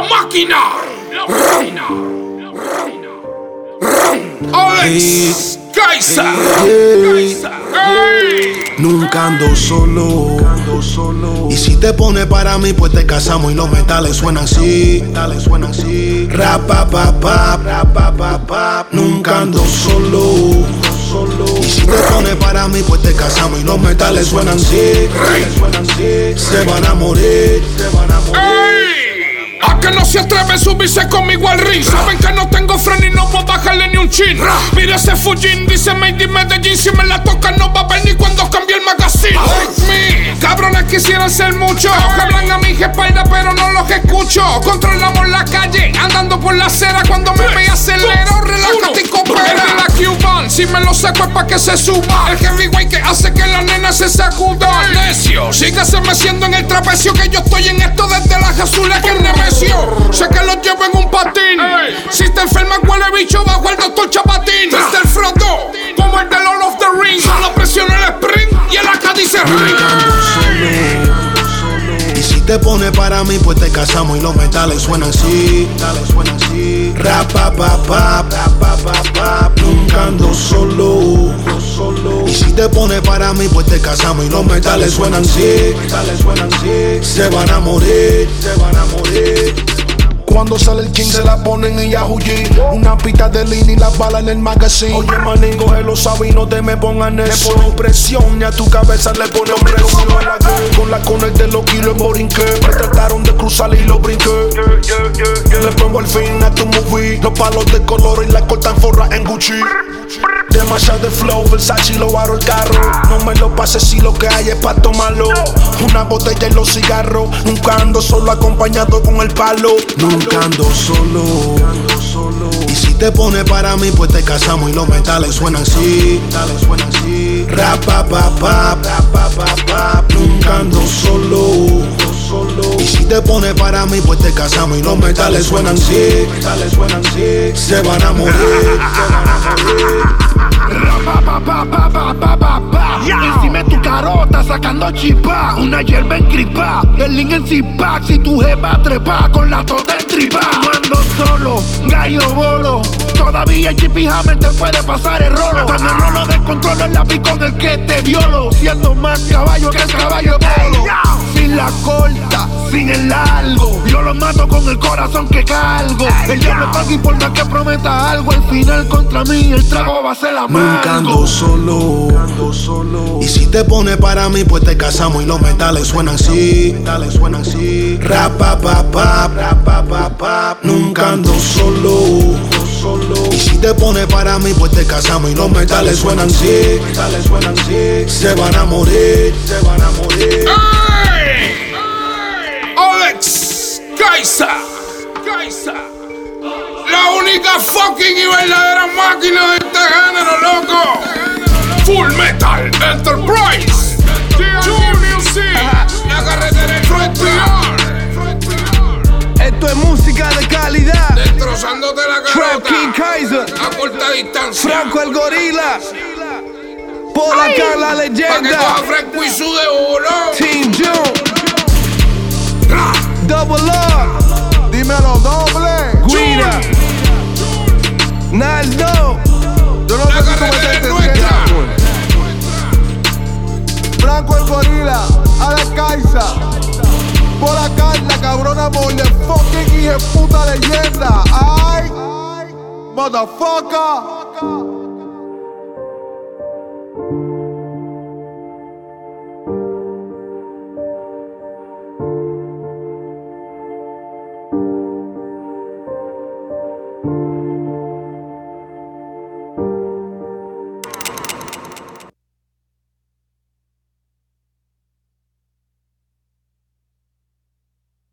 máquina. Alex Kaiser. Nunca ando solo. Y si te pone para mí, pues te casamos y los metales suenan así. Rap-pa-pa-pap. Nunca ando solo. Y si te pone para mí, pues te casamos y los metales suenan así. Se van a morir. A que no se atreve a subirse conmigo al ring. Saben que no tengo freno y no puedo bajarle ni un chin. Mira ese Fujin, dice Made in Medellín. Si me la toca no va a ver ni cuando cambie el magazine. Cabrones quisieran ser muchos, que hablan a mi espalda pero no los escucho. Controlamos la calle, andando por la acera. Cuando me ve acelero, relájate y coopera. La Cuban, si me lo saco es pa' que se suba. El heavyweight que hace que la nena se sacuda. Necio, sígase meciendo en el trapecio, que yo estoy en esto desde las azules que el nemecio. Sé que los llevo en un patín. Si te enferma huele bicho bajo el doctor Chapatín. Desde el Frodo, como el de Lord of the Rings. Solo presiono el sprint y el AK dice ring. Y si te pone para mí, pues te casamos y los metales suenan así. Rap-pa-pa-pap. Nunca ando solo. Y si te pone para mí, pues te casamos y los metales suenan así. Se van a morir. Cuando sale el king se la ponen y a huir. Una pita de línea y las balas en el magazine. Oye manín, coge los sabes y no te me pongan eso. Le ponen presión y a tu cabeza le ponen presión. Con la connect de los kilos en Borinque. Me trataron de cruzar y lo brinqué. Le pongo el fin a tu movie. Los palos de color y la cortan forra en Gucci. Demasiado de flow, Versace lo aro el carro. No me lo pases si lo que hay es pa' tomarlo. Una botella y los cigarros. Nunca ando solo acompañado con el palo. Nunca ando solo. Y si te pone para mí, pues te casamos y los metales suenan así. Rap-pa-pa-pap. Nunca ando solo. Y si te pone para mí, pues te casamos y los metales suenan así. Se van a morir. Encima de tu carota sacando chispa. Una hierba encripa, el link en zip-pack. Si tu jefa trepa con la tota en tripa. No ando solo, gallo bolo. Todavía el Chippy Hammer te puede pasar el rolo. Con el rolo de control el lápiz con el que te violo. Siendo más caballo que el caballo polo. Sin la corta, sin el largo. Yo lo mato con el corazón que cargo. El diablo paga y por más que prometa algo. Al final contra mí el trago va a ser amargo. Nunca ando solo. Y si te pone para mí, pues te casamos y los metales suenan así. Rap-pa-pa-pap. Nunca ando solo. Y si te pone para mí, pues te casamos y los metales suenan así. Se van a morir. Alex Kaiser. La única fucking y verdadera máquina de este género, loco. Full Metal Enterprise. La carretera en Esto es música de calidad. destrozándote la Trap carota King Kaiser, a corta distancia. Franco el gorila, por acá la Pa' que leyenda, coja Franco y su de uno. Team June, Double R, Dímelo doble. Guida, Naldo. Yo no La sé si tú me carretera estás es nuestra. entendiendo. Franco el gorila, Alex Kaiser. Por acá la cabrona mole, fucking hija puta leyenda. Ay, motherfucker.